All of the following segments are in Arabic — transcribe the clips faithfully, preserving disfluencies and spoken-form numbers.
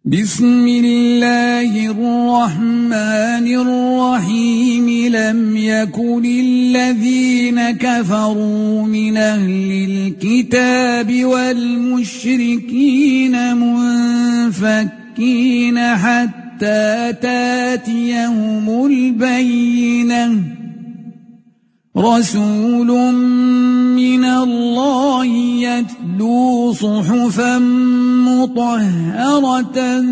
بسم الله الرحمن الرحيم. لم يكن الذين كفروا من أهل الكتاب والمشركين منفكين حتى تاتيهم البينة. رسول من الله يتلو صحفا مطهرة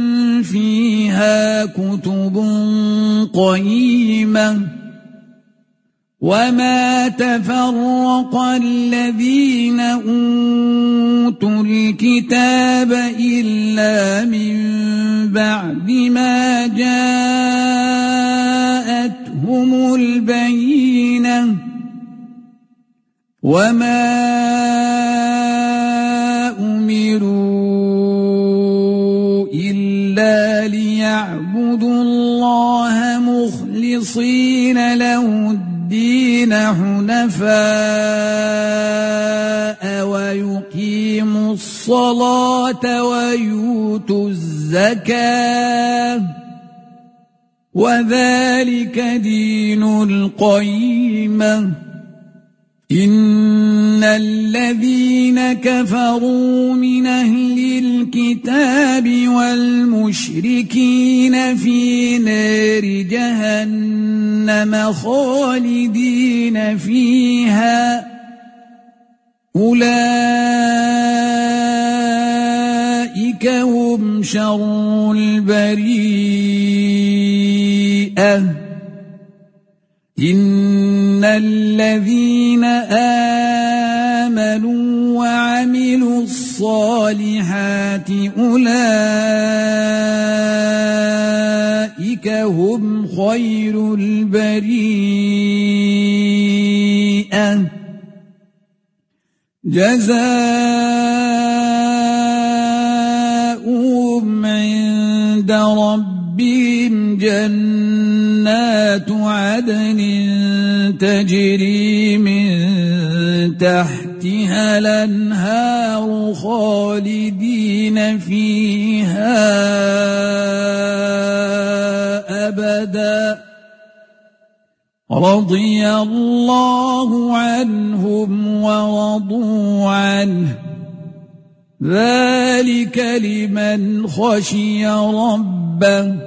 فيها كتب قيمة. وما تفرق الذين أوتوا الكتاب إلا من بعد ما جاءتهم البينة. وما أمروا إلا ليعبدوا الله مخلصين له الدين حنفاء ويقيموا الصلاة ويؤتوا الزكاة وذلك دين القيمة. إن الذين كفروا من أهل الكتاب والمشركين في نار جهنم خالدين فيها أولئك هم شر البريئة. إن الذين آمنوا وعملوا الصالحات أولئك هم خير البريئة. جزاؤهم عند ربهم جنات عدن تجري من تحتها الأنهار خالدين فيها أبدا. رضي الله عنهم ورضوا عنه ذلك لمن خشي ربه.